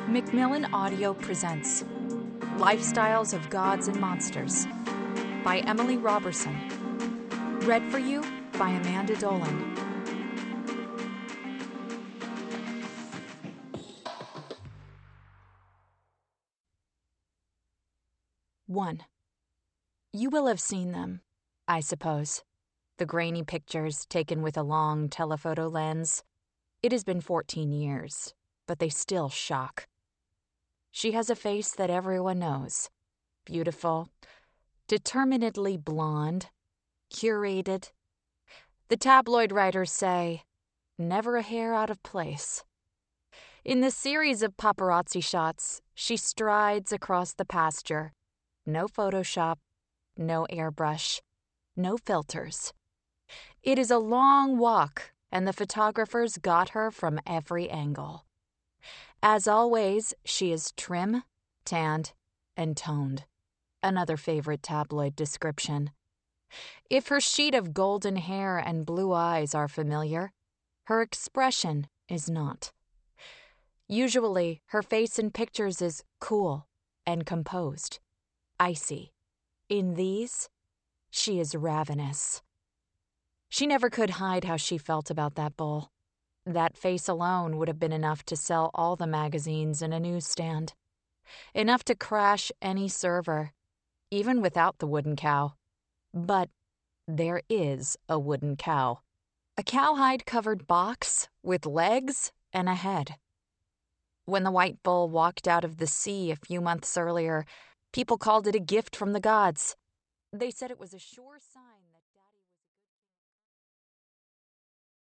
Macmillan Audio presents Lifestyles of Gods and Monsters by Emily Robertson. Read for you by Amanda Dolan. One. You will have seen them, I suppose. The grainy pictures taken with a long telephoto lens. It has been 14 years, but they still shock. She has a face that everyone knows. Beautiful, determinedly blonde, curated. The tabloid writers say, never a hair out of place. In the series of paparazzi shots, she strides across the pasture. No Photoshop, no airbrush, no filters. It is a long walk, and the photographers got her from every angle. As always, she is trim, tanned, and toned. Another favorite tabloid description. If her sheet of golden hair and blue eyes are familiar, her expression is not. Usually, her face in pictures is cool and composed, icy. In these, she is ravenous. She never could hide how she felt about that bull. That face alone would have been enough to sell all the magazines in a newsstand. Enough to crash any server, even without the wooden cow. But there is a wooden cow. A cowhide-covered box with legs and a head. When the white bull walked out of the sea a few months earlier, people called it a gift from the gods. They said it was a sure sign.